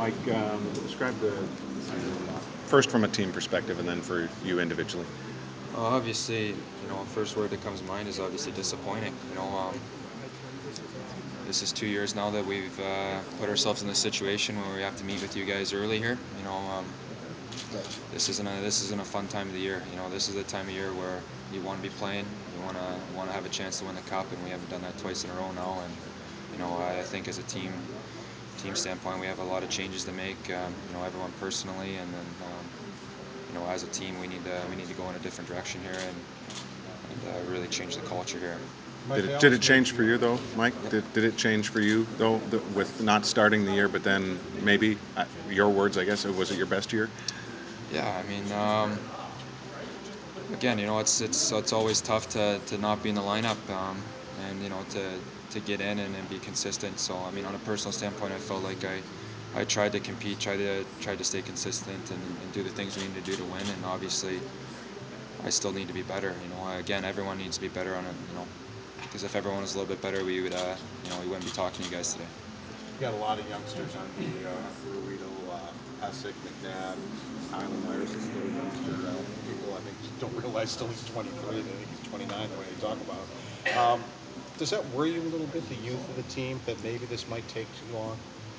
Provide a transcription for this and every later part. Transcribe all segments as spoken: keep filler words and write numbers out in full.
Mike, um, describe the uh, first from a team perspective, and then for you individually. Well, obviously, you know, first word that comes to mind is obviously disappointing. You know, um, this is two years now that we've uh, put ourselves in this situation where we have to meet with you guys early here. You know, um, this isn't a this isn't a fun time of the year. You know, this is the time of year where you want to be playing, you want to want to have a chance to win the cup, and we haven't done that twice in a row now. And you know, I think as a team team standpoint, we have a lot of changes to make. Um, you know, everyone personally, and then um, you know, as a team, we need to we need to go in a different direction here and and uh, really change the culture here. Did it, did it change for you though, Mike? Yeah, Did, did it change for you though, the, with not starting the year, but then maybe uh, your words, I guess, was it your best year? yeah. I mean, um, again, you know, it's it's it's always tough to, to not be in the lineup, um, and you know, to to get in and, and be consistent. So I mean, on a personal standpoint, I felt like I I tried to compete, tried to tried to stay consistent, and, and do the things we need to do to win. And obviously, I still need to be better. You know, again, everyone needs to be better on it. You know, because if everyone was a little bit better, we would, uh, you know, we wouldn't be talking to you guys today. You got a lot of youngsters on the uh, Ruido, uh, Pesic, McNabb, Tyler Myers is still a youngster. Uh, people, I think, don't realize still he's twenty-three. They think he's twenty-nine the way they talk about him. Um, does that worry you a little bit, the youth of the team, that maybe this might take too long?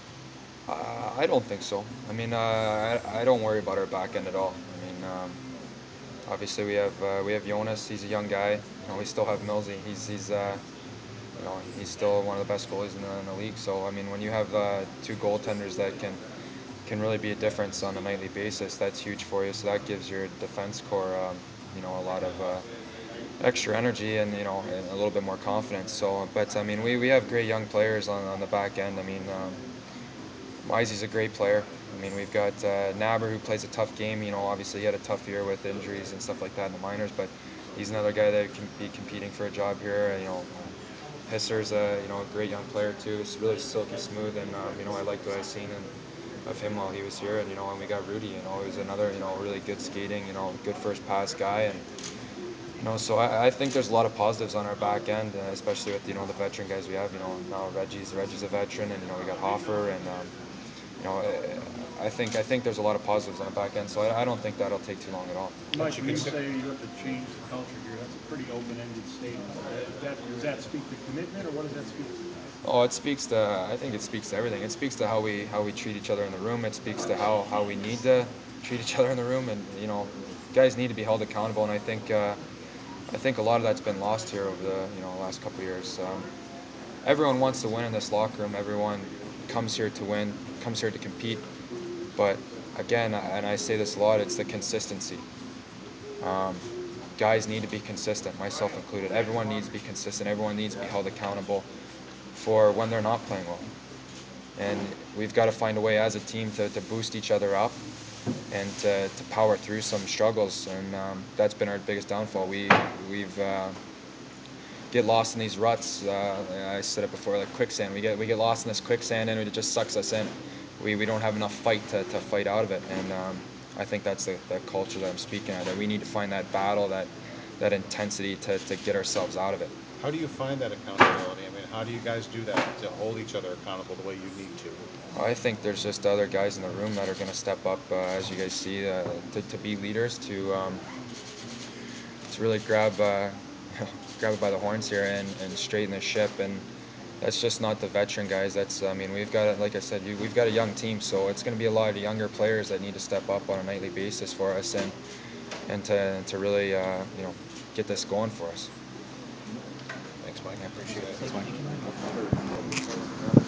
Uh, I don't think so. I mean, uh, I, I don't worry about our back end at all. I mean, um, obviously we have uh, we have Jonas. He's a young guy. You know, we still have Millsy. He's he's uh, you know, he's still one of the best goalies in the, in the league. So I mean, when you have uh, two goaltenders that can can really be a difference on a nightly basis, that's huge for you. So that gives your defense core, um, you know, a lot of uh, extra energy and you know and a little bit more confidence. So, but I mean, we, we have great young players on, on the back end. I mean, um, Wisey's a great player. I mean, we've got uh, Naber who plays a tough game. You know, obviously he had a tough year with injuries and stuff like that in the minors, but he's another guy that can be competing for a job here. You know, uh, Hisser's a you know a great young player too. It's really silky smooth, and um, you know I liked what I seen in, of him while he was here. And you know, and we got Rudy. You know, he was another you know really good skating. You know, good first pass guy, and you know, so I, I think there's a lot of positives on our back end, uh, especially with you know the veteran guys we have. You know, now Reggie's Reggie's a veteran, and you know we got Hoffer, and um, you know, I, I think I think there's a lot of positives on the back end, so I, I don't think that'll take too long at all. Mike, when you say you have to change the culture here, that's a pretty open-ended statement. Is that, does that speak to commitment, or what does that speak to? Oh, it speaks to. I think it speaks to everything. It speaks to how we how we treat each other in the room. It speaks to how how we need to treat each other in the room, and you know, guys need to be held accountable. And I think uh, I think a lot of that's been lost here over the you know last couple of years. Um, everyone wants to win in this locker room. Everyone comes here to win, comes here to compete. But again, and I say this a lot, it's the consistency. Um, guys need to be consistent, myself included. Everyone needs to be consistent. Everyone needs to be held accountable for when they're not playing well. And we've got to find a way as a team to, to boost each other up and to, to power through some struggles. And um, that's been our biggest downfall. We, we've uh, get lost in these ruts. Uh, I said it before, like quicksand. We get we get lost in this quicksand, and it just sucks us in. We we don't have enough fight to, to fight out of it, and um, I think that's the, the culture that I'm speaking of. That we need to find that battle, that that intensity to, to get ourselves out of it. How do you find that accountability? I mean, how do you guys do that to hold each other accountable the way you need to? I think there's just other guys in the room that are going to step up, uh, as you guys see, uh, to, to be leaders, to um, to really grab uh, grab it by the horns here and, and straighten the ship. And that's just not the veteran guys. That's I mean we've got like I said you, we've got a young team, so it's going to be a lot of younger players that need to step up on a nightly basis for us and and to to really uh, you know get this going for us. Thanks, Mike. I appreciate it. That's Mike. No problem.